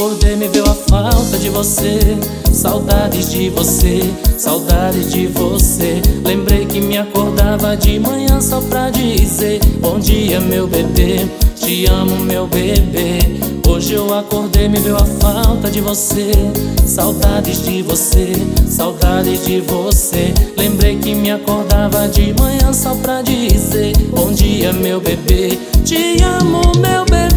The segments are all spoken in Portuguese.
acordei me veio a falta de você. Saudades de você, saudades de você. Lembrei que me acordava de manhã só pra dizer: bom dia, meu bebê, te amo, meu bebê. Hoje eu acordei me veio a falta de você. Saudades de você, saudades de você. Lembrei que me acordava de manhã só pra dizer: bom dia, meu bebê, te amo, meu bebê.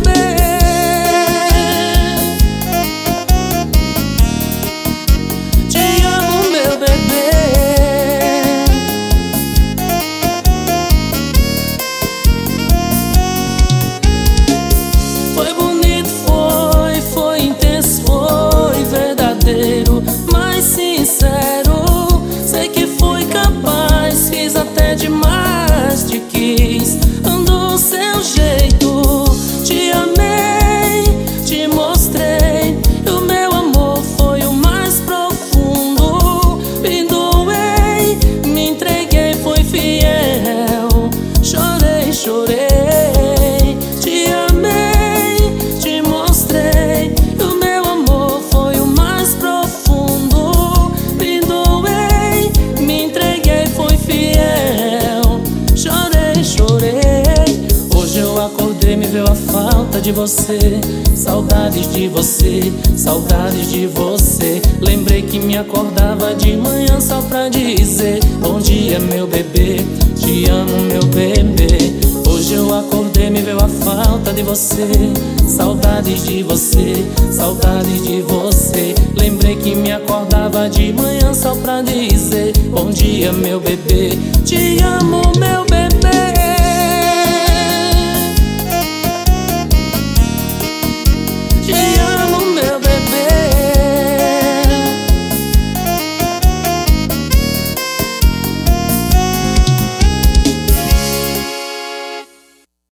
Mais sincero, sei que fui capaz, fiz até demais, te quis, do seu jeito. Te amei, te mostrei, e o meu amor foi o mais profundo. Me doei, me entreguei, fui fiel, chorei, chorei. Te amei, te mostrei, e o meu amor foi o mais profundo. Me doei, me entreguei, fui fiel, chorei, chorei. Hoje eu acordei me veio a falta de você. Saudades de você, saudades de você. Lembrei que me acordava de manhã só pra dizer: bom dia, meu bebê, te amo, meu bebê. Hoje eu acordei me veio a falta de você. Saudades de você, saudades de você. Lembrei que me acordava de manhã só pra dizer: bom dia, meu bebê, te amo, meu bebê.